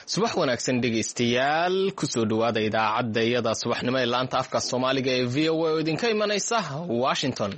subax wanaagsan dhegaystayaal kusoo dhawaada idaacadda iyada subaxnimo ee laanta afka Soomaaliga ee VOA oo idinka imanaysa Washington.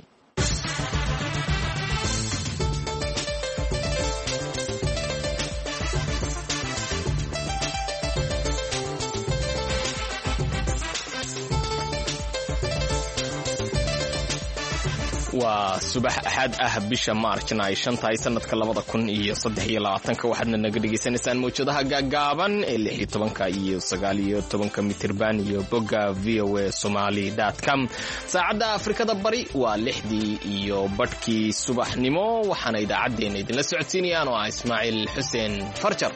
waa subax axad ah bisha Maarchna ay 5 sanadka 2023 waxaadna naga dhageysanaysaan mowjadaha gaagaaban ee 16 iyo 19 mitirban iyo bogga voasomali.com. saacadda Afrikada Bari waa 6 iyo badhkii subaxnimo waxaana idaacadeena idinla socodsiinayaan oo Ismaaciil Xuseen Farjar.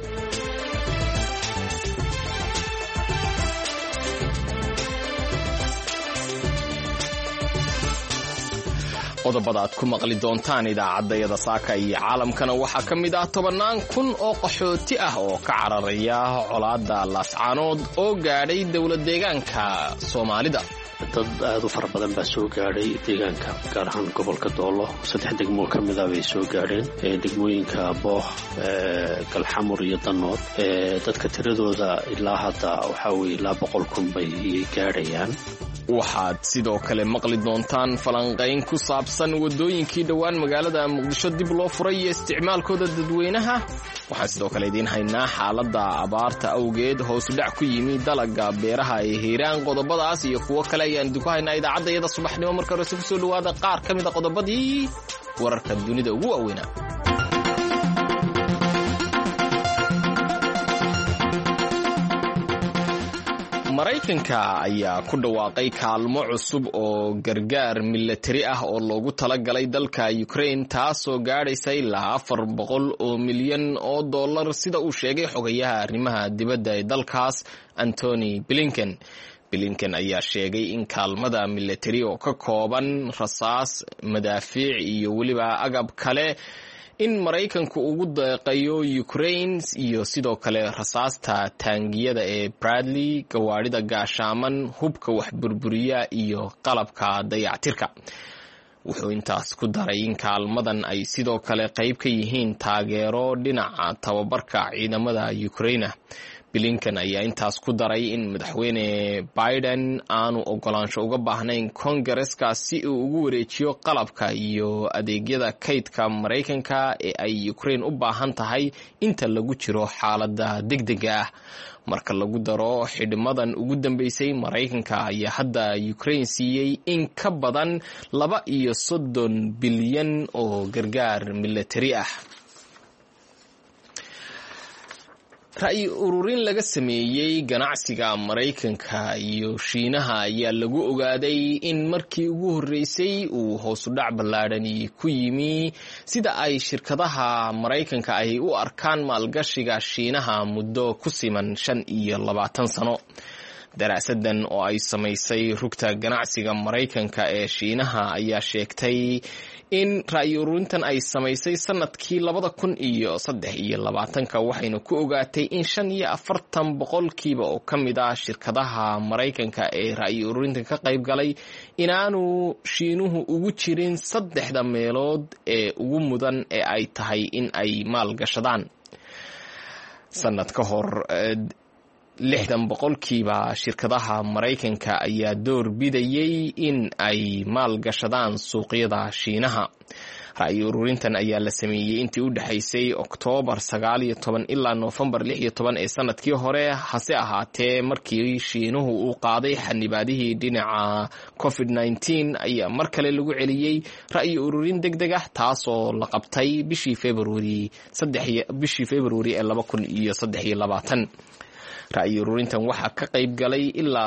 qodobada aad ku maqli doontaan idaacadda saaka iyo caalamkana waxaa ka mid ah 10,000 oo qaxooti ah oo ka cararaya colaadda Laascaanood oo gaadhay dowlad deegaanka Soomaalida. dad aad u fara badan baa soo gaadhay deegaanka gaar ahaan gobolka Doolo 3 degmo ka mid ah bay soo gaadheen degmooyinka Boox Galxamur iyo Danood dadka tiradooda ilaa hadda waxa weeye 200,000 bay gaadhayaan. waxaad sidoo kale maqli doontaan falanqayn ku saabsan wadooyinkii dhawaan magaalada Muqdisho dib loo furay iyo isticmaalkooda dadweynaha. waxaan sidoo kale idiin haynaa xaaladda abaarta awgeed hoos u dhac ku yimi dalagga beeraha ee Hiiraan. qodobadaas iyo kuwo kale ayaan idinku haynaa idaacadda iyada subaxnimo. marka hore ku soo dhawaada qaar ka mid ah qodobadii wararka dunida ugu waaweynaa. Maraykanka ayaa ku dhawaaqay kaalmo cusub oo gargaar militari ah oo loogu talagalay dalka Ukraine taasoo gaadhaysa ilaa 400 oo milyan oo dollar sida uu sheegay xogayaha arrimaha dibadda ee dalkaas Antony Blinken ayaa sheegay in kaalmada militari oo ka kooban rasaas, madaafiic iyo weliba agab kale in Maraykanku ugu deeqayo Ukraine iyo sidoo kale rasaasta taangiyada ee Bradley, gawaarida gaashaaman, hubka wax burburiya iyo qalabka dayactirka. wuxuu intaas ku daray in kaalmadan ay sidoo kale qayb ka yihiin taageero dhinaca tababarka ciidamada Ukraine. Blinken ayaa intaas ku daray in madaxweyne Biden aanu ogolaansho uga baahnayn Congress-ka si uu ugu wareejiyo qalabka iyo adeegyada kaydka Maraykanka ee ay Ukraine u baahan tahay inta lagu jiro xaaladda degdega ah. marka lagu daro xidhmadan ugu dambeysay, Maraykanka ayaa hadda Ukraine siiyey in ka badan 32 bilyan oo gargaar militari ah. ra'yi ururin laga sameeyey ganacsiga Maraykanka iyo Shiinaha ayaa lagu ogaaday in markii ugu horeysay uu hoos u dhac ballaadhan ku yimi sida ay shirkadaha Maraykanka ay u arkaan maalgashiga Shiinaha muddo ku siman 25 sano. daraasadan oo ay samaysay rugta ganacsiga Maraykanka ee Shiinaha ayaa sheegtay in ra'yi ururintan ay samaysay sanadkii 2023 waxayna ku ogaatay in 45% oo ka mid ah shirkadaha Maraykanka ee ra'yi ururintan ka qayb galay inaanu Shiinuhu ugu jirin 3 meelood ee ugu mudan ee ay tahay in ay maalgashadaan. sanad ka hor 60% shirkadaha Maraykanka ayaa door bidayay in ay maalgashadaan suuqyada Shiinaha. ra'yi ururintan ayaa la sameeyey intii u dhaxaysay Oktoobar 19 ilaa Noofembar 16 ee sanadkii hore. hase ahaatee markii Shiinuhu uu qaaday xanibaadihii dhinaca COVID-19 ayaa mar kale lagu celiyey ra'yi ururin degdeg ah taasoo la qabtay bishii February ee 2023. ra'yi ururintan waxaa ka qayb galay ilaa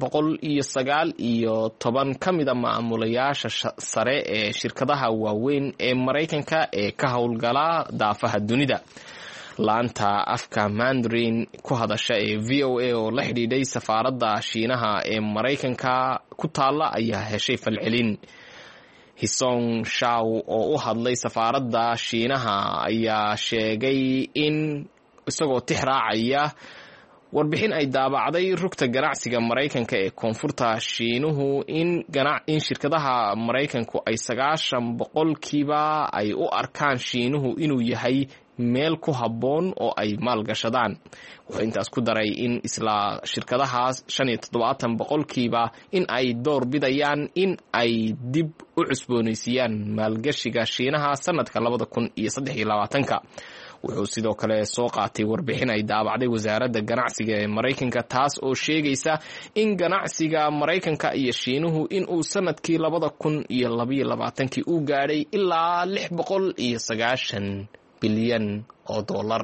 319 ka mid ah maamulayaasha sare ee shirkadaha waaweyn ee Maraykanka ee ka howlgala daafaha dunida. laanta afka Mandarin ku hadasha ee VOA oo la xidhiidhay safaaradda Shiinaha ee Maraykanka ku taala ayaa heshay falcelin. Hisong Shao oo u hadlay safaaradda Shiinaha ayaa sheegay in isagoo tixraacaya warbixin ay daabacday rugta ganacsiga Maraykanka ee koonfurta Shiinuhu in shirkadaha Maraykanku ay 90% ay u arkaan Shiinuhu inuu yahay meel ku habboon oo ay maalgashadaan. wuxuu intaas ku daray in isla shirkadahaas 75% in ay door bidayaan in ay dib u cusboonaysiiyaan maalgashiga Shiinaha sanadka 2023. wuxuu sidoo kale soo qaatay warbixin ay daabacday wasaaradda ganacsiga ee Mareykanka taas oo sheegaysa in ganacsiga Mareykanka iyo Shiinuhu in uu sanadkii 2022 uu gaadhay ilaa $690 bilyan oo dollar.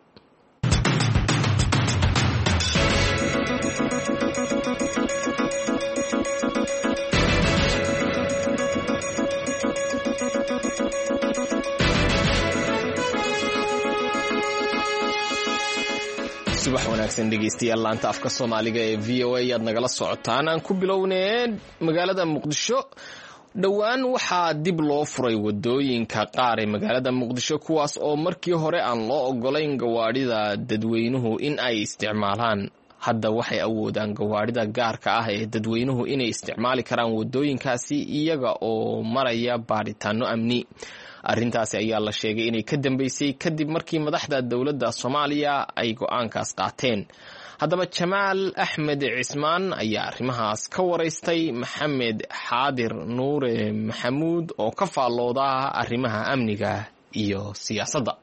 subax wanaagsan dhegeystayaal laanta afka Soomaaliga ee VOA aad nagala socotaan. aan ku bilownay magaalada Muqdisho. dhowaan waxaa dib loo furay wadooyinka qaar ee magaalada Muqdisho kuwaas oo markii hore aan loo ogolayn gawaadhida dadweynuhu in ay isticmaalaan. hadda waxay awoodaan gawaadhida gaarka ah ee dadweynuhu inay isticmaali karaan wadooyinkaasi iyaga oo maraya baaritaano amni. arrintaasi ayaa la sheegay inay ka dambeysay kadib markii madaxda dowladda Soomaaliya ay go'aankaas qaateen. haddaba Jamaal Axmed Cismaan ayaa arrimahaas ka waraystay Maxamed Xaadir Nuure Maxamuud oo ka faallooda arrimaha amniga iyo siyaasadda.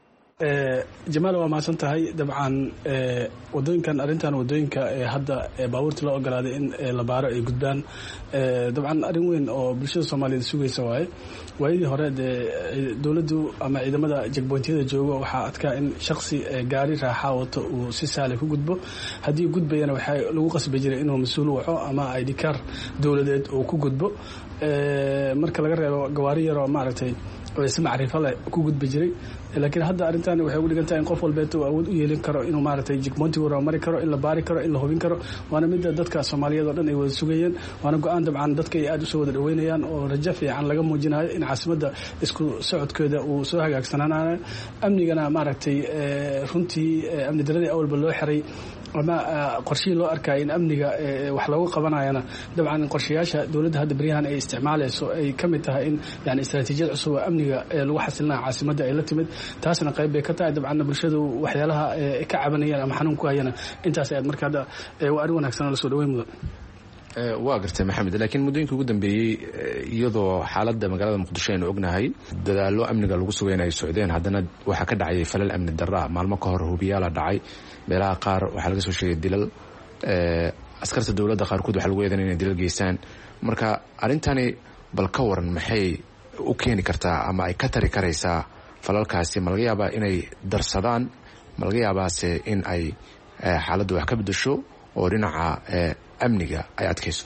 Jamaal waa maasan tahay dabcan wadooyinkan arintan wadooyinka hadda baabuurta loo ogolaaday in la baaro ay gudbaan dabcan arin weyn oo bulshada Soomaaliyeed sugaysa waayadii hore dawladdu ama ciidamada checkpointyada jooga waxaa adkaa in shakhsi gaari raaxa wato uu si sahal ku gudbo hadii gudbayana waxa lagu qasbi jiray inuu mas'uul waco ama ID card dawladeed uu ku gudbo marka laga reebo gawaari yar oo maaragtay si macrifo leh ku gudbi jiray laakiin hadda arintan waxay u dhigantaa in qof walba uu awood u yeelin karo inuu maaragtay checkpointiga uu mari karo in la baari karo in la hubin karo waana mid dadka Soomaaliyeed oo dhan ay wada sugayeen waana go'aan dabcan dadka ay aad u soo wada dhaweynayaan oo rajo fiican laga muujinayo in caasimadda isku socodkeeda uu soo hagaagsanaanayo amnigana maaragtay runtii amni daradii awalba loo xiray ama qorshii loo arkay in amniga wax lagu qabanayana dabcan qorshayaasha dawladda hadda bariyahan ay isticmaalayso ay kamid tahay in yani istaraatiijiyad cusub oo amniga lagu xasilinayo caasimadda ay la timid taasna qayb bay ka tahay dabcan bulshadu waxyaalaha ka cabanayaan ama xanuun ku hayana intaas ay markaa waa arin wanaagsan la soo dhaweyn mudan. waa gartay Maxamed laakiin muddooyinkii ugu dambeeyay iyadoo xaaladda magaalada Muqdisho aynu ognahay dadaalo amniga lagu sugaynayo socdeen haddana waxa ka dhacay falal amni darra maalmo ka hor hubiyaala dhacay meelaha qaar waxa laga soo sheegay dilal askarta dawladda qaarkood waxa lagu yeedanay inay dilal geystaan marka arintani bal ka waran maxay u keeni kartaa ama ay ka tari karaysaa falalkaasi ma laga yaabaa inay darsadaan ma laga yaabaase in ay xaaladdu wax ka bedesho oo dhinaca amniga ay adkayso.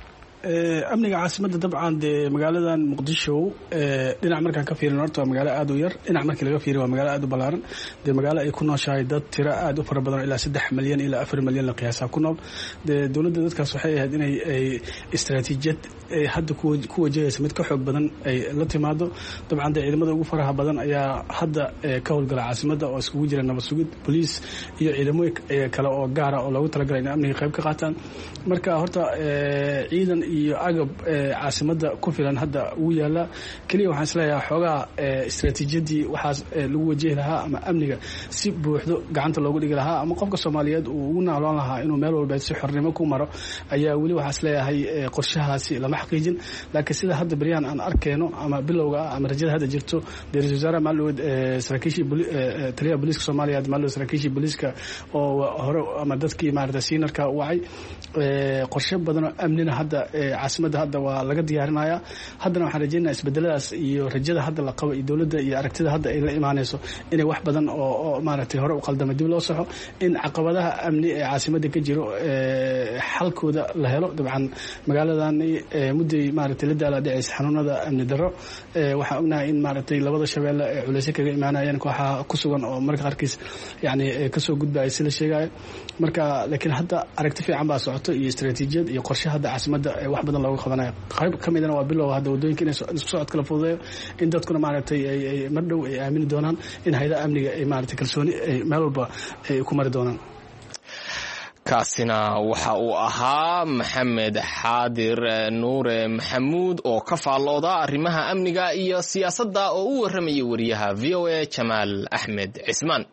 amniga caasimadda dabcan magaaladan Muqdisho dhinac markaan ka fiirino horta magaalo aad u yar dhinac markii laga fiiriyo waa magaalo aad u balaaran magaalo ay ku nooshahay dad tiro aad u fara badan ilaa 3 milyan ilaa 4 milyan la qiyaasa ku nool dawladda dadkaas waxay ahayd inay istaraatiijiyad hadda ku wajahaysa mid ka xoog badan ay la timaado dabcan ciidamada ugu faraha badan ayaa hadda ka howlgala caasimadda oo iskugu jira nabad sugid police iyo ciidamo kale oo gaar ah oo loogu talagalay in amniga qayb ka qaataan marka horta ciidan iyo agab caasimadda ku filan hadda uu yaala kaliya waxaan isleeyahay xogaa istaraatiijiyadii waxaas lagu wajahi lahaa ama amniga si buuxdo gacanta loogu dhigi lahaa ama qofka Soomaaliyeed uu ugu naalaan lahaa inuu meel walba si xornimo ku maro ayaa wali waxaan isleeyahay qorshahaasi lama xaqiijin laakiin sida hadda bariyahan aan arkeyno ama bilowga ama rajada hadda jirto Ra'iisul Wasaare Maalwad saraakiishii taliyaha booliska Soomaaliyeed Maalwad saraakiishii booliska oo hore ama dadkii maaragtay siinarka wacay qorshe badan oo amnina hadda caasimadda hadda waa laga diyaarinayaa haddana waxaan rajaynayaa isbedeladaas iyo rajada hadda la qabo iyo dawladda iyo aragtida hadda ay la imaanayso inay wax badan oo maaragtay hore u qaldamay dib loo saxo in caqabadaha amni ee caasimadda ka jiro xalkooda la helo dabcan magaaladan mudday maaragtay la daala dhacaysa xanuunada amni darro waxaan ognahay in maaragtay labada shabeelle ee culayska kaga imaanayeen kooxaha ku sugan oo marka qaarkiis yani kasoo gudbaya si la sheegayo marka laakiin hadda aragti fiican baa socoto iyo istaraatiijiyad iyo qorshe hadda caasimadda wax badan looga qabanayo qayb kamidana waa bilow hadda wadooyinka inay isku socod kala fududeeyo in dadkuna maaragtay ay mar dhow ay aamini doonaan in hay'adaha amniga ay maaragtay kalsooni ay meel walba ay ku mari doonaan. kaasina waxa uu ahaa maxamed xaadir nuure maxamuud oo ka faallooda arrimaha amniga iyo siyaasadda oo u warramayay wariyaha VOA Jamaal Axmed Cismaan.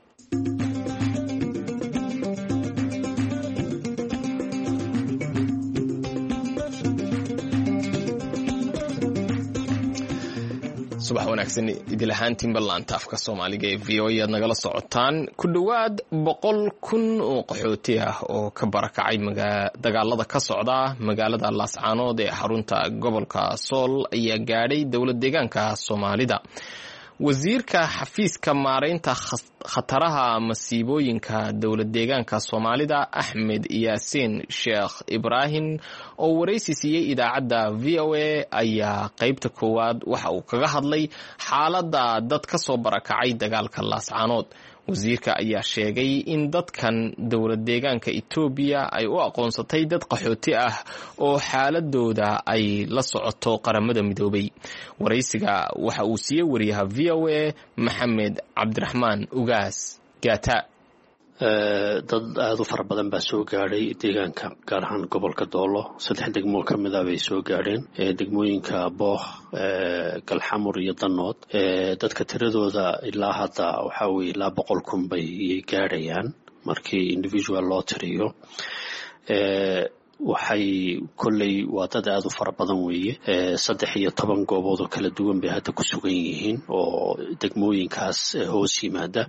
subax wanaagsan idil ahaantiin ballaanta afka Soomaaliga ee VOA aad nagala socotaan. ku dhawaad 100,000 oo qaxooti ah oo ka barakacay dagaalada ka socda magaalada Laascaanood ee xarunta gobolka Sool ayaa gaadhay dowlad deegaanka Soomaalida. wasiirka xafiiska maareynta khataraha masiibooyinka dowlad deegaanka Soomaalida Axmed Yaasiin Sheekh Ibrahim oo wareysi siiyay idaacadda VOA ayaa qaybta koowaad waxa uu kaga hadlay xaaladda dad ka soo barakacay dagaalka Laascaanood. wasiirka ayaa sheegay in dadkan dowlad deegaanka Itoobiya ay u aqoonsatay dad qaxooti ah oo xaaladooda ay la socoto qaramada midoobay. wareysiga waxa uu siiyay wariyaha VOA Maxamed Cabdiraxmaan Ugaas Gaata. dad aad u fara badan baa soo gaadhay deegaanka gaar ahaan gobolka Doolo 3 degmo ka mid ah bay soo gaadheen degmooyinka Booq Galxamur iyo Danood dadka tiradooda ilaa hadda waxa weeye 100,000 bay gaadhayaan markii individual loo tiriyo waxay kolley waa dad aad u fara badan weeye 13 goobood oo kala duwan bay hadda ku sugan yihiin oo degmooyinkaas hoos yimaada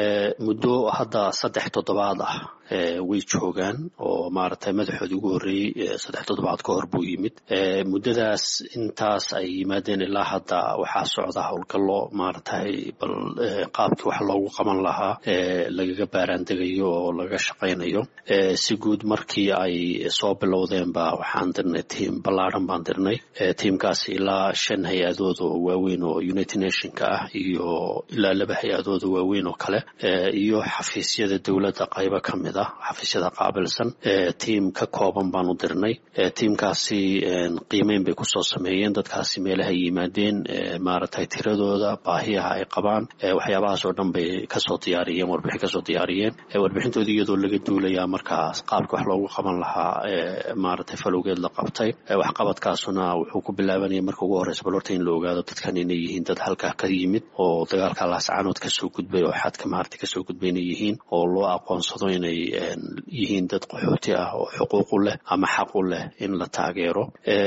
muddo hadda 3 toddobaad ah way joogaan oo maaragtay madaxooda ugu horeeyay 3 toddobaad ka hor buu yimid muddadaas intaas ay yimaadeen ilaa hadda waxaa socda howlgallo maaragtay bal qaabkii wax loogu qaban lahaa lagaga baaraandegayo oo laga shaqaynayo si guud markii ay soo bilowdeen baa waxaan dirnay tiim ballaaran baan dirnay tiimkaasi ilaa 5 hay-adood oo waaweyn oo United Nationka ah iyo ilaa 2 hay-adood oo waaweyn oo kale iyo xafiisyada dowladda qaybo ka mid ah xafiisyada qaabilsan tiim ka kooban baan u dirnay tiimkaasi qiimeyn bay ku soo sameeyeen dadkaasi meelaha yimaadeen maaragtay tiradooda baahiyaha ay qabaan waxyaabahaas oo dhan bay ka soo diyaariyeen warbixin ka soo diyaariyeen warbixintoodii iyadoo laga duulaya markaas qaabka wax loogu qaban lahaa maaragtay falowgeed la qabtay waxqabadkaasuna wuxuu ku bilaabanaya marka ugu horeysa bal horta in la ogaado dadkan inay yihiin dad halkaa ka yimid oo dagaalka Laascaanood ka soo gudbay oo xadka maaragtay ka soo gudbay inay yihiin oo loo aqoonsado inay yihiin dad qaxooti ah oo xuquuq u leh ama xaq u leh in la taageero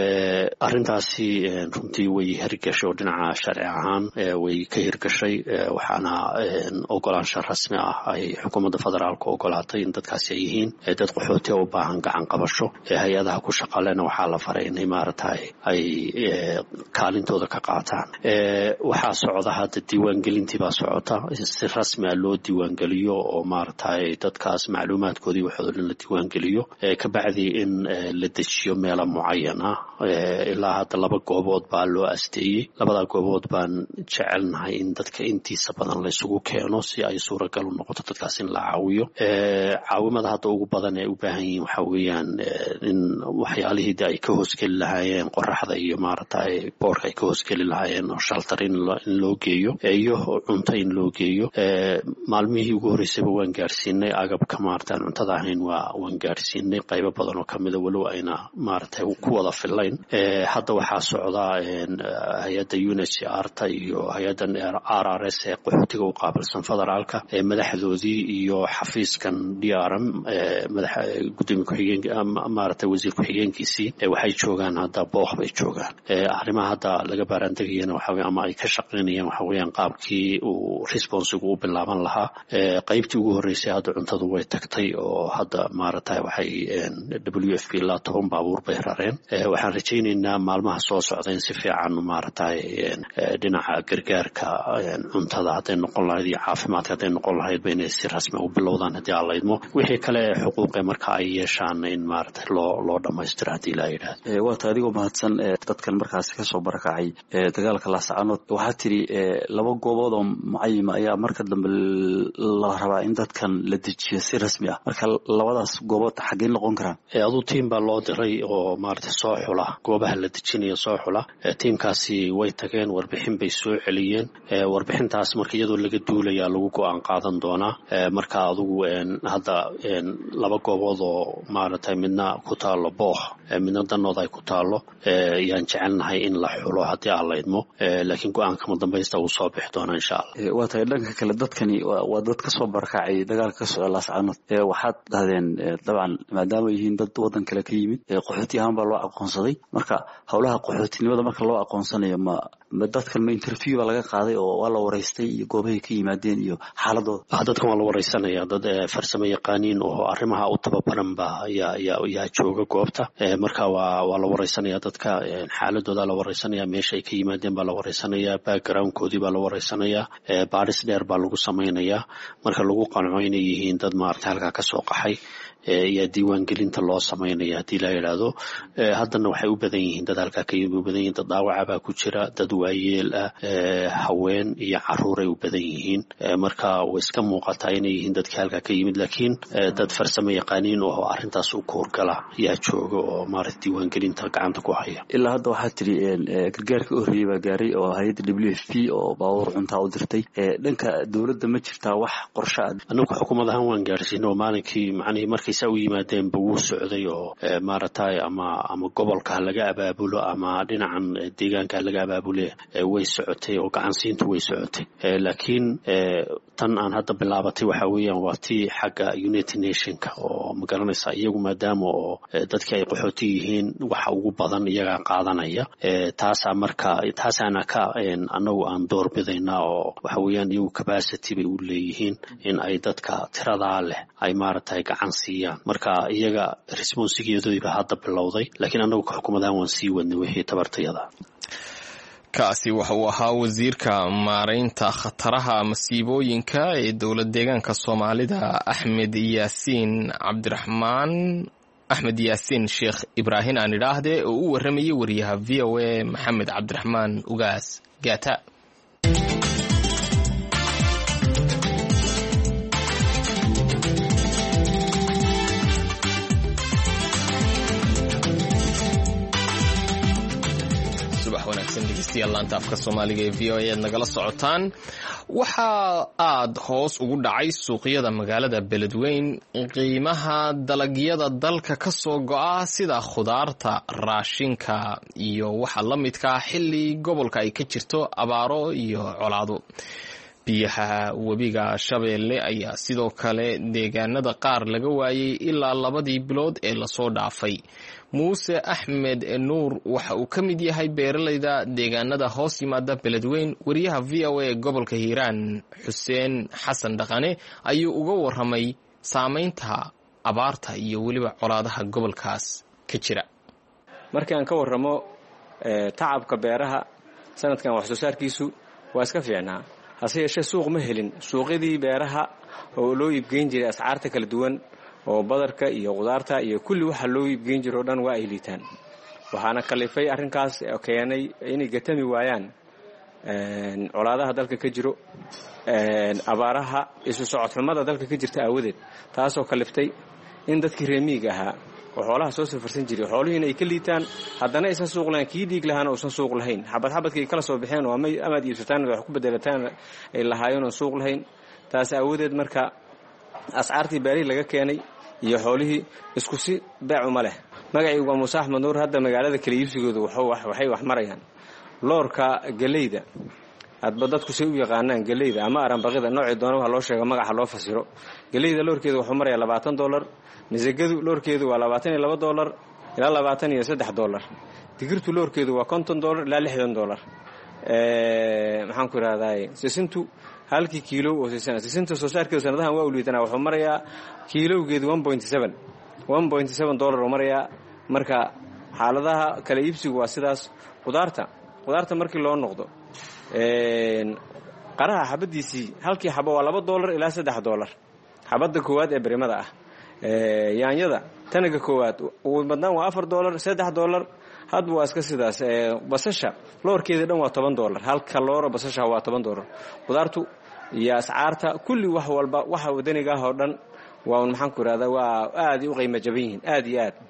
arrintaasi runtii way hirgashay oo dhinaca sharci ahaan way ka hirgashay waxaana ogolaansho rasmi ah ay xukuumadda federaalka ogolaatay in dadkaasi ay yihiin dad qaxooti u baahan gacan qabasho hay-adaha ku shaqalena waxaa la faray inay maaragtay ay kaalintooda ka qaataan waxaa socda hadda diiwaangelintii baa socota si rasmi ah loo diiwaangeliyo oo maaragtay dadkaas macluumaadkoodii waxooda dhan la diiwaangeliyo ka bacdi in la dejiyo meelo mucayan ah ilaa hadda 2 goobood baa loo asteeyey 2 goobood baan jecelnahay in dadka intiisa badan la isugu keeno si ay suuragal u noqoto dadkaas in la caawiyo caawimada hadda ugu badan ee u baahan yihiin waxa weeyaan in waxyaalihii ay ka hoosgeli lahaayeen qoraxda iyo maaragtay boorka ay ka hoosgeli lahaayeen oo shelter in loo geeyo iyo cunto in loo geeyo maalmihii ugu horeysay waan gaarsiinay agabka maaragtay cuntada ahayn waan gaarsiinay qaybo badan oo kamid ah walow ayna maaragtay ku wada filayn hadda waxaa socda hay'adda UNHCR ta iyo hay'adda RRS ee qaxootiga u qaabilsan federaalka madaxdoodii iyo xafiiskan DRM madaxa gudoomiye ku-xigeenka maaragtay wasiir ku-xigeenkiisii waxay joogaan hadda Booq bay joogaan arrimaha hadda laga baaraandegayana waxa weeye ama ay ka shaqeynayaan waxa weeyaan qaabkii uu responsigu u bilaaban lahaa qaybtii ugu horeysay hadda cuntadu way tagtay oo hadda maaragtay waxay WFP la 10 baabuur bay rareen waxaan rajaynaynaa maalmaha soo socda in si fiican maaragtay dhinaca gargaarka cuntada hadday noqon lahayd iyo caafimaadka hadday noqon lahayd bayna si rasmi u bilowdaan haddii aan la idmo wixii kale xuquuqe marka ay yeeshaan in maaragtay loo dhammaystiro haddii la yidhaahdo waata adigoo mahadsan dadkan markaasi ka soo barakacay dagaalka Laascaanood waxaa tiri 2 goobood oo mucayima ayaa marka dambe la rabaa in dadkan la dejiyo si rasmi ah. marka labadaas goobood xaggee noqon karaan? aduu tiim baa loo diray oo maaragtay soo xula goobaha la dejinayo soo xula. tiimkaasi way tageen, warbixin bay soo celiyeen. warbixintaas marka iyadoo laga duulaya lagu go'aan qaadan doonaa. marka adugu hadda laba goobood oo maaragtay midna ku taalo Booq, midna Danood ay ku taalo, yaan jecelnahay in la xulo haddii aan la idmo. laakiin go'aanka madambaysta uu soo bixi doona insha Allah. waa tahay dhanka kale dadkani waa dad ka soo barakacay dagaalka ka socda Laascaanood. waxaad dhahdeen dabcan maadaama yihiin dad wadan kale ka yimid, qaxooti ahaan baa loo aqoonsaday. marka howlaha qaxootinimada marka loo aqoonsanayo ma dadkan ma interview baa laga qaaday oo waa la wareystay iyo goobahay ka yimaadeen iyo xaaladooda? dadkan waa la wareysanaya, dad farsamo yaqaaniin oo arrimaha u tababaran baa yaa jooga goobta. marka waa la wareysanaya dadka, xaaladooda la wareysanaya, meesha ay ka yimaadeen baa la wareysanaya, backgroundkoodii baa la wareysanaya, baadhis dheer baa lagu samaynayaa. marka lagu qanco inay yihiin dad maaragtay halkaa ka soo qaxay yaa diiwaangelinta loo samaynaya haddii la yidhaahdo. haddana waxay u badan yihiin dad halkaa ka yimid, u badan yihiin dad dhaawaca baa ku jira, dad waayeel ah, haween iyo caruuray u badan yihiin. marka way iska muuqataa inay yihiin dadkii halkaa ka yimid, laakiin dad farsamo yaqaaniin oo arrintaas u koorgala yaa jooga oo maaragtay diiwaangelinta gacanta ku haya. ilaa hadda waxaa tiri gargaarka u horreeyey baa gaaray oo hay'adda WFP oo baabuur cuntaa u dirtay. dhanka dowladda ma jirtaa wax qorshe ah? anagu xukuumad ahaan waan gaarsiinay oo maalinkii macnihii markaysaa u yimaadeenba wuu socday oo maaragtay ama gobolka laga abaabulo ama dhinacan deegaanka laga abaabule way socotay oo gacansiintu way socotay. laakiin tan aan hadda bilaabatay waxa weeyaan waa tii xagga United Nationka oo magaranaysa iyagu maadaama oo dadkii ay qaxooti yihiin waxa ugu badan iyaga qaadanaya. taasaana ka anagu aan doorbidayna oo waxa weeyaan iyagu capacity bay u leeyihiin in ay dadka tiradaa leh ay maaragtay gacan siiyaan. marka iyaga responsigeedoodiiba hadda bilowday, laakiin anagu ka xukuumadaan waan sii wadnay wixii tabartayada. kaasi waxa uu ahaa wasiirka maaraynta khataraha masiibooyinka ee dowlad deegaanka Soomaalida Axmed Yaasiin Sheekh Ibraahin aan idhaahde oo u waramayay wariyaha VOA Maxamed Cabdiraxmaan Ugaas Gaata. laanta afka Soomaaliga ee VOA aad nagala socotaan. waxa aad hoos ugu dhacay suuqyada magaalada Beledweyne qiimaha dalagyada dalka ka soo go'a sida khudaarta, raashinka iyo waxa la midka xilli gobolka ay ka jirto abaaro iyo colaado. biyaha webiga Shabeelle ayaa sidoo kale deegaanada qaar laga waayay ilaa 2 bilood ee la soo dhaafay. Muuse Axmed Nuur waxa uu ka mid yahay beeralayda deegaanada hoos yimaada Beledweyne. wariyaha VOA gobolka Hiiraan Xuseen Xasan Dhaqane ayuu uga waramay saameynta abaarta iyo weliba colaadaha gobolkaas ka jira. markii aan ka waramo tacabka beeraha sanadkan wax soo saarkiisu waa iska fiicnaa, hase yeeshee suuq ma helin. suuqyadii beeraha oo loo iibgeyn jiray ascaarta kala duwan oo badarka iyo qudaarta iyo kulli waxa loo iibgeyn jiro dhan waa ay liitaan. waxaana kalifay arrinkaas keenay inay gatami waayaan colaadaha dalka ka jiro, abaaraha, isu socod xumada dalka ka jirta aawadeed, taasoo kaliftay in dadkii reemiga ahaa oo xoolaha soo safarsan jiray xoolihiina ay ka liitaan, haddana aysan suuq lahayn, kii dhiig lahaana uusan suuq lahayn. xabadxabadkii kala soo baxeen oo amaad iibsataan wax ku bedelataan ay lahaayeen oo suuq lahayn. taas aawadeed marka ascaartii beerihii laga keenay iyo xoolihii isku si beec uma leh. magacaygu waa Muuse Axmed Nuur. hadda magaalada kala iibsigoodu waxay wax marayaan loorka galeyda, hadba dadku say u yaqaanaan galeyda ama aranbaqida, noocii doona waxa loo sheego magaca loo fasiro. galeyda loorkeedu wuxuu marayaa $20, misagadu loorkeedu waa $22 ilaa $23. digirtu loorkeedu waa $50 ilaa $60. maxaan ku ihahdaa sisintu halkii kiilo oo sisinta soo saarkeedu sanadahan waa u liitanaa, wuxuu marayaa kiilowgeedu $1.7 oo marayaa. marka xaaladaha kala iibsigu waa sidaas. qudaarta markii loo noqdo qaraha xabadiisii halkii xabo waa $2 ilaa $3. xabada koowaad ee barimada ah. yaanyada tanaga koowaad ugu badnaan waa $4 $3. hadba waa iska sidaas. basasha loorkeeda dhan waa $10. halka looro basasha waa $10. qudaartu iyo ascaarta kulli wax walba waxa wadaniga ah oo dhan waa un maxaan ku ihahdaa waa aad u qiimo jaban yihiin aad iyo aad.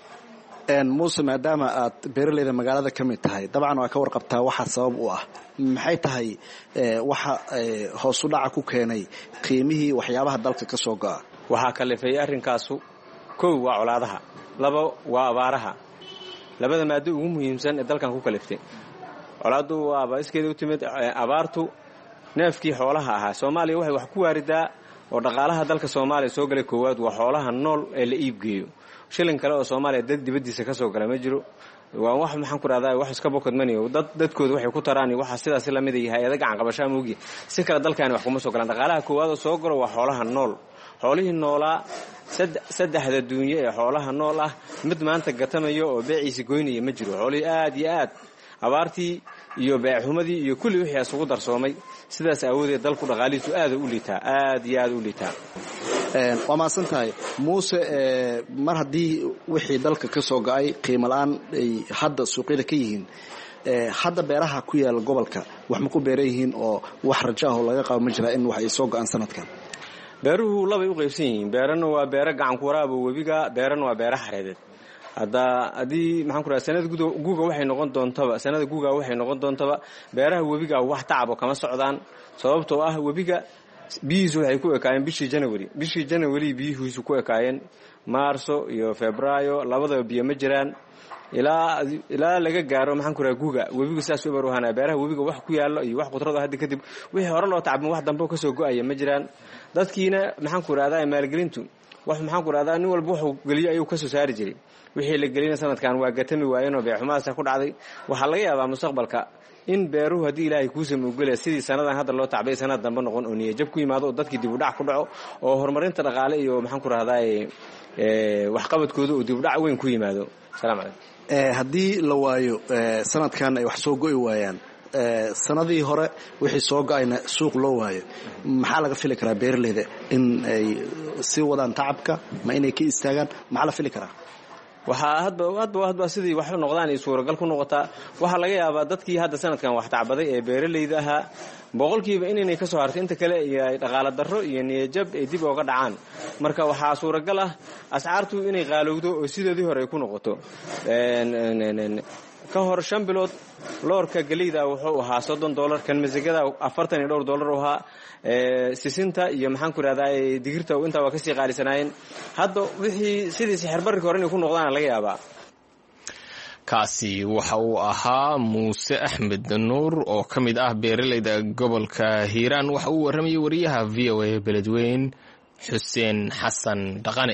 muuse maadaama aad beeraleyda magaalada ka mid tahay dabcan waa ka warqabtaa waxa sabab u ah maxay tahay waxa hoos u dhaca ku keenay qiimihii waxyaabaha dalka ka soo go'a? waxaa kalifay arrinkaasu 1 waa colaadaha, 2 waa abaaraha, labada maado ugu muhiimsan ee dalkan ku kaliftay. colaadu waa iskeeda u timid, abaartu neefkii xoolaha ahaa. Soomaaliya waxay wax ku waaridaa oo dhaqaalaha dalka Soomaaliya soo galay koowaad waa xoolaha nool ee la iib geeyo. shilin kale oo Soomaaliya dibadiisa ka soo gala ma jiro. waa wax maxaan ku raadayay wax iska bokad maniyo dadkooda waxay ku taraan waxa sidaas la mid yahay hay'adaha gacan qabasho moogi si kala dalkan wax kuma soo galaan. dhaqaalaha koowaad oo soo galo waa xoolaha nool. xoolihii noolaa saddexda duunyo ee xoolaha nool ah mid maanta gatamayo oo beeciisa goynaya ma jiro. xoolihii aad iyo aad abaartii iyo beecumadii iyo kulli wixii isugu darsoomay, sidaas awoodeed dalku dhaqaalihiisu aad u liitaa, aad iyo aad u liitaa. waa maasantahay muuse. mar haddii wixii dalka ka soo go'ay qiimo la'aan ay hadda suuqyada ka yihiin, hadda beeraha ku yaala gobolka wax ma ku beeran yihiin oo wax rajo ah oo laga qabo ma jira in wax ay soo go'aan sanadkan? beeruhu labay u qaybsan yihiin. beerana waa beero gacan ku waraaba webiga, beerana waa beero xareedeed. haddii maxaan ku rahaa sanada guuga waxay noqon doontaba beeraha webiga wax tacabo kama socdaan, sababtoo ah webiga biyihiisu waxay ku ekaayeen bishii January biyihiisu ku ekaayeen. Maarso iyo Febraayo labadaba biyo ma jiraan ilaa laga gaaro maxaan ku rahaa guuga webiga saas u baruhana. beeraha webiga wax ku yaalo iyo wax qudrado hadda kadib wixii hore loo tacbin wax dambe ka soo go'aya ma jiraan. dadkiina maxaan ku raahdaa maalgelintu wax maxaan ku raahdaa nin walba wuxuu galiyo ayuu ka soo saari jiray. wixii la gelina sanadkan waa gatami waayeen oo beecumaasa ku dhacday. waxaa laga yaabaa mustaqbalka in beeruhu haddii ilaahay kuu samoogeliya sidii sanadan hadda loo tacbay sanad dambe noqon oo niyajab ku yimaado oo dadkii dib u dhac ku dhaco oo horumarinta dhaqaale iyo maxaan ku raahdaa waxqabadkooda oo dib u dhac weyn ku yimaado. salaam calaykum. haddii la waayo sanadkan ay wax soo go'i waayaan, sanadii hore wixii soo go'ayna suuq loo waayo, maxaa laga fili karaa beeraleyda in ay sii wadaan tacabka ma inay ka istaagaan? maxaa la fili karaa? waxaa hadba sidii wax noqdaan ay suuragal ku noqotaa. waxaa laga yaabaa dadkii hadda sanadkan wax tacbaday ee beeraleyda ahaa boqolkiiba inay ka soo hartay, inta kale iyo dhaqaale darro iyo niyajab ay dib uga dhacaan. marka waxaa suuragal ah ascaartu inay qaalowdo oo sideedii hore ay ku noqoto. ka hor 5 bilood loorka galeyda wuxuu ahaa $30, kan masagada $42 ahaa. sisinta iyo maxaan ku raahdaa digirta inta waa ka sii qaalisanaayeen. hadda wixii sidii sixir bararkii hore inay ku noqdaan laga yaabaa. kaasi waxa uu ahaa muuse axmed nuur oo ka mid ah beeraleyda gobolka hiiraan. waxa uu warramayay wariyaha VOA beledweyne xuseen xasan dhaqane.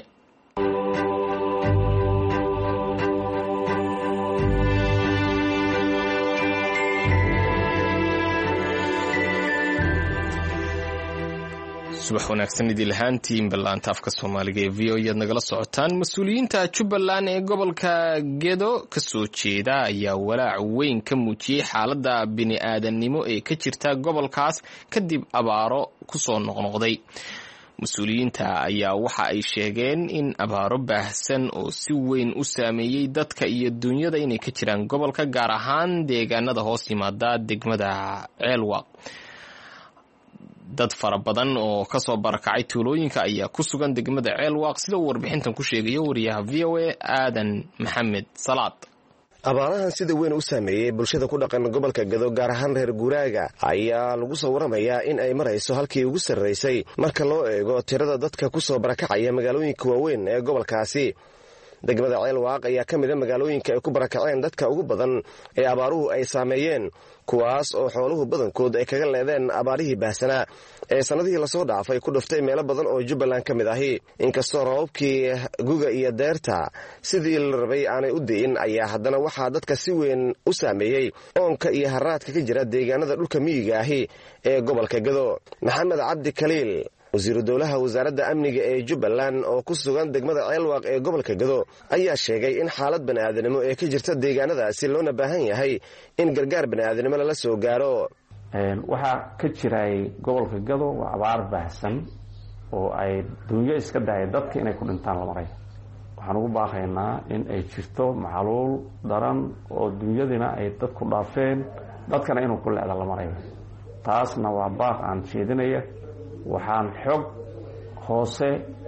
subax wanaagsan idil ahaantiin ballaanta afka soomaaliga ee v o ead nagala socotaan. mas-uuliyiinta jubbaland ee gobolka gedo ka soo jeeda ayaa walaac weyn ka muujiyey xaaladda bini-aadannimo ee ka jirta gobolkaas kadib abaaro ku soo noqnoqday. mas-uuliyiinta ayaa waxa ay sheegeen in abaaro baahsan oo si weyn u saameeyey dadka iyo dunyada inay ka jiraan gobolka, gaar ahaan deegaanada hoos yimaada degmada ceelwaaq. dad fara badan oo ka soo barakacay tuulooyinka ayaa ku sugan degmada ceelwaaq, sida uu warbixintan ku sheegayo wariyaha v o a aadan maxamed salaad. abaarahan sida weyn u saameeyey bulshada ku dhaqan gobolka Gedo, gaar ahaan reer guuraaga, ayaa lagu soo waramayaa in ay marayso halkii ugu sarraysay marka loo eego tirada dadka ku soo barakacaya magaalooyinka waaweyn ee gobolkaasi. degmada ceelwaaq ayaa ka mid a magaalooyinka ay ku barakaceen dadka ugu badan ee abaaruhu ay saameeyeen, kuwaas oo xooluhu badankood ay kaga leedeen abaarihii baahsanaa ee sannadihii lasoo dhaafay ku dhuftay meelo badan oo Jubbaland ka mid ahi. inkastoo roobabkii guga iyo deerta sidii la rabay aanay u di'in, ayaa haddana waxaa dadka si weyn u saameeyey oonka iyo haraadka ka jira deegaanada dhulka miyiga ahi ee gobolka Gedo. maxamed cabdi kaliil, wasiiru dowlaha wasaaradda amniga ee Jubbaland oo ku sugan degmada ceelwaaq ee gobolka Gedo, ayaa sheegay in xaalad bani'aadanimo ee ka jirta deegaanadaasi loona baahan yahay in gargaar bani'aadanimo lala soo gaaro. waxaa ka jiray gobolka Gedo waa abaar baahsan oo ay dunyo iska daayay dadka inay ku dhintaan la maray. waxaan ugu baaqaynaa in ay jirto macaluul daran oo dunyadina ay dadku dhaafeen, dadkana inuu ku leecda la marayo. taasna waa baaq aan jeedinaya. waxaan xog hoose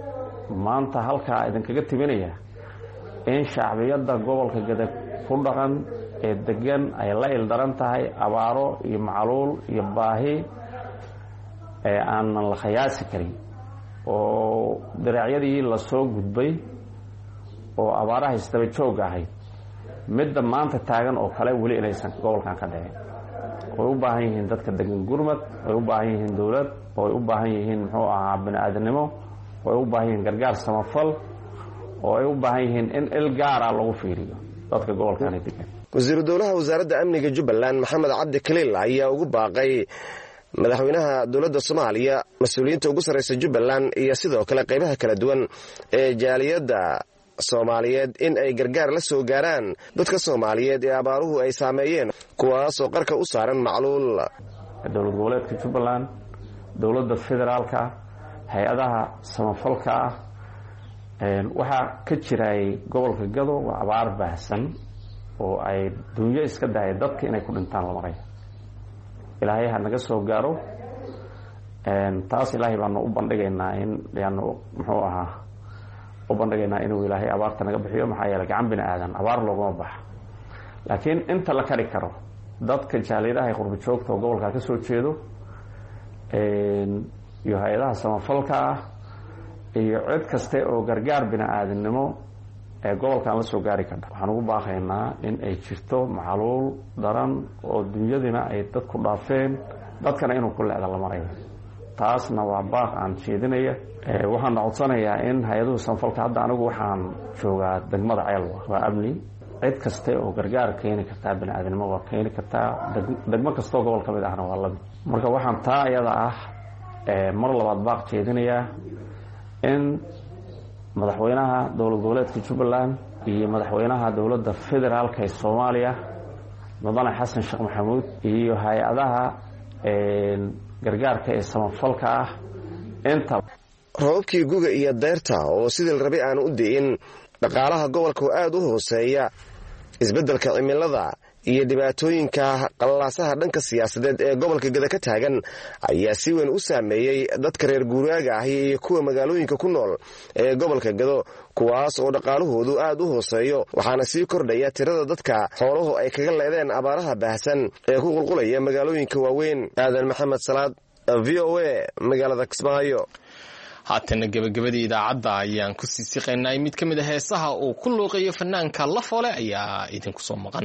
maanta halkaa idinkaga timinaya in shacbiyadda gobolka gada ku dhaqan ee degan ay la ildaran tahay abaaro iyo macluul iyo baahi ee aanan la khayaasi karin oo diracyadii la soo gudbay oo abaaraha isdaba joog ahayd midda maanta taagan oo kale weli inaysan gobolkan ka dhicin way u baahan yihiin dadka degan gurmad way u baahan yihiin dowlad way u baahan yihiin muxuu ahaa bini'aadanimo way u baahan yihiin gargaar samafal oo ay u baahan yihiin in il gaara lagu fiiriyo dadka gobolkani degan wasiiru dowlaha wasaaradda amniga Jubbaland Maxamed Cabdi Kaliil ayaa ugu baaqay madaxweynaha dowladda Soomaaliya mas'uuliyiinta ugu sareysa Jubbaland iyo sidoo kale qaybaha kala duwan ee jaaliyadda Soomaaliyeed in ay gargaar la soo gaaraan dadka Soomaaliyeed ee abaaruhu ay saameeyeen kuwaas oo qarka u saaran macluul dowlad goboleedka Jubbaland dowladda federaalka hay'adaha samafalka waxa ka jiray gobolka Gado waa abaar baahsan oo ay dunya iska daayay dadka inay ku dhintaan la maray ilaahay ha naga soo gaaro taas ilaahay baan u bandhigaynaa in yaanu muxuu ahaa u bandhigaynaa inuu ilaahay abaarta naga bixiyo maxaa yeelay gacan bini aadan abaar loogama baxo laakiin inta la kari karo dadka jaaliyadaha qurbo joogta oo gobolka ka soo jeedo iyo hay'adaha samafalka iyo cid kaste oo gargaar bini aadanimo ee gobolkan la soo gaari karta waxaan ugu baaqaynaa in ay jirto macluul daran oo dunyadina ay dadku dhaafeen dadkana inuu ku leecda la marayo taasna waa baaq aan jeedinaya waxaan codsanayaa in hay-aduhu samafalka hadda anigu waxaan joogaa degmada Ceelwa waa amni cid kaste oo gargaar keeni kartaa bini aadanimo waa keeni kartaa degmo kastoo gobol ka mid ahna waa la mid marka waxaan taa iyada mar labaad baaq jeedinayaa in madaxweynaha dowlad goboleedka Jubbaland iyo madaxweynaha dowladda federaalka ee Soomaaliya mudane Xasan Sheekh Maxamuud iyo hay'adaha gargaarka ee samafalka inta roobkii guga iyo deerta oo sidii rabi aan u diin dhaqaalaha gobolka aad u hooseeya isbeddelka cimilada iyo dhibaatooyinka qalaasaha dhanka siyaasadeed ee gobolka Gada ka taagan ayaa si weyn u saameeyay dadka reer guuraaga ah iyo kuwa magaalooyinka ku nool ee gobolka Gado kuwaas oo dhaqaalahoodu aad u hooseeyo waxaana sii kordhaya tirada dadka xooluhu ay kaga leedeen abaaraha baahsan ee ku qulqulaya magaalooyinka waaweyn aadan maxamed salaad VOA magaalada Kismaayo haatana gabagabadii idaacadda ayaan ku sii siqaynay mid ka mid ah heesaha uu ku luuqeeyo fanaanka Lafoole ayaa idinku soo maqan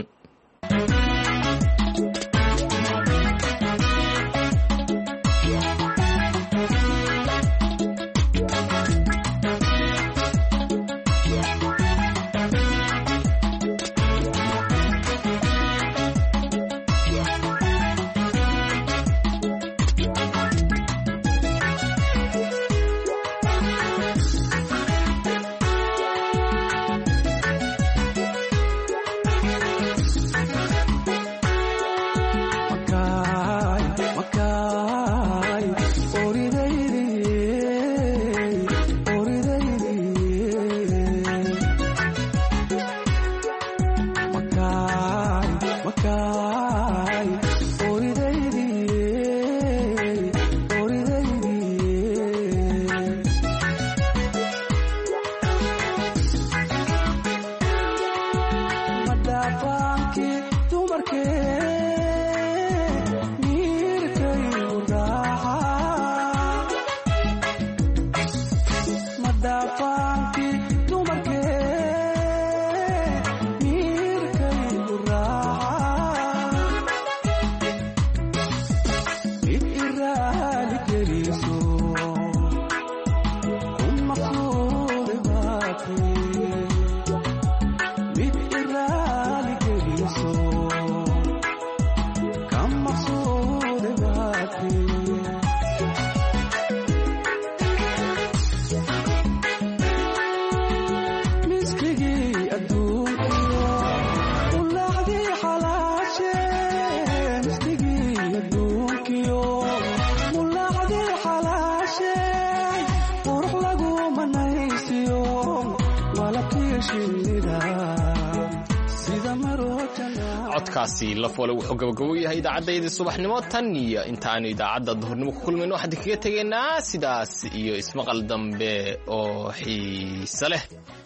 codkaasi la foole wuxuu gabagabo yahay idaacaddayadii subaxnimo tan iyo intaanu idaacadda duhurnimo ku kulmayno waxaan kaga tegaynaa sidaas iyo ismaqal dambe oo xiise leh.